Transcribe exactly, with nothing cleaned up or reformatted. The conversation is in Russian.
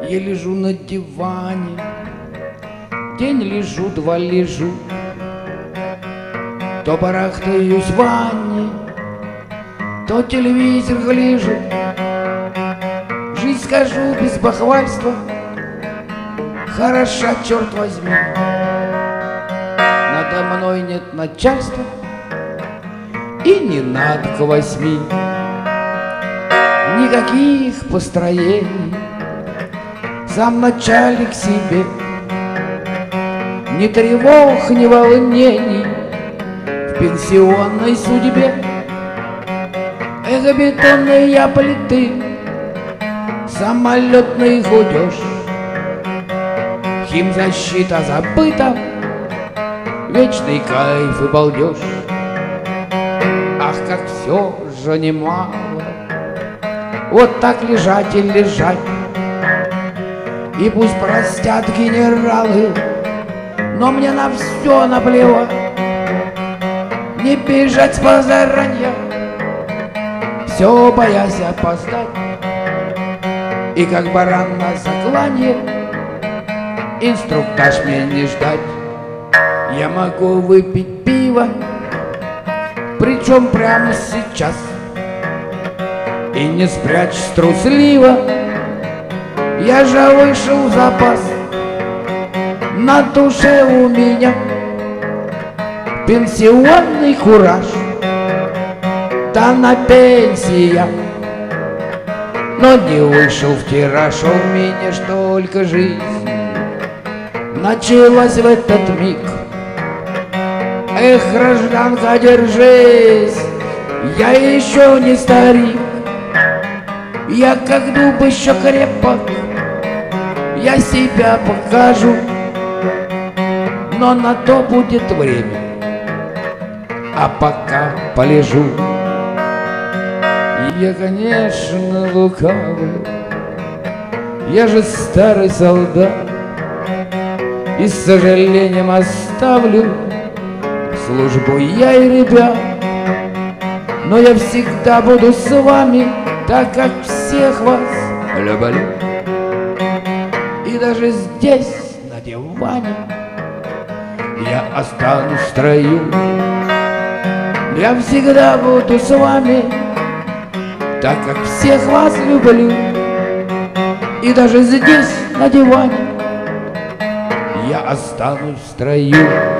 Я лежу на диване, день лежу, два лежу, то барахтаюсь в ванне, то телевизор гляжу. Жизнь, скажу без бахвальства, хороша, черт возьми. Надо мной нет начальства, и не надо к восьми. Никаких построений, сам начальник себе. Ни тревог, ни волнений в пенсионной судьбе. Эх, бетонные плиты, самолетный гудеж, химзащита забыта, вечный кайф и балдеж. Ах, как все же немало, вот так лежать и лежать. И пусть простят генералы, но мне на все наплевать. Не бежать с позаранья, все боясь опоздать. И как баран на закланье, инструктаж мне не ждать. Я могу выпить пиво, причем прямо сейчас, и не спрячь трусливо. Я же вышел в запас, на душе у меня пенсионный кураж, да на пенсия. Но не вышел в тираж, у меня ж только жизнь началась в этот миг. Эх, гражданка, держись, я еще не старик. Я как дуб еще крепок, я себя покажу, но на то будет время, а пока полежу. Я, конечно, лукавый, я же старый солдат, и с сожалением оставлю службу я и ребят. Но я всегда буду с вами, так как всех вас люблю. И даже здесь, на диване, я останусь в строю. Я всегда буду с вами, так как всех вас люблю. И даже здесь, на диване, я останусь в строю.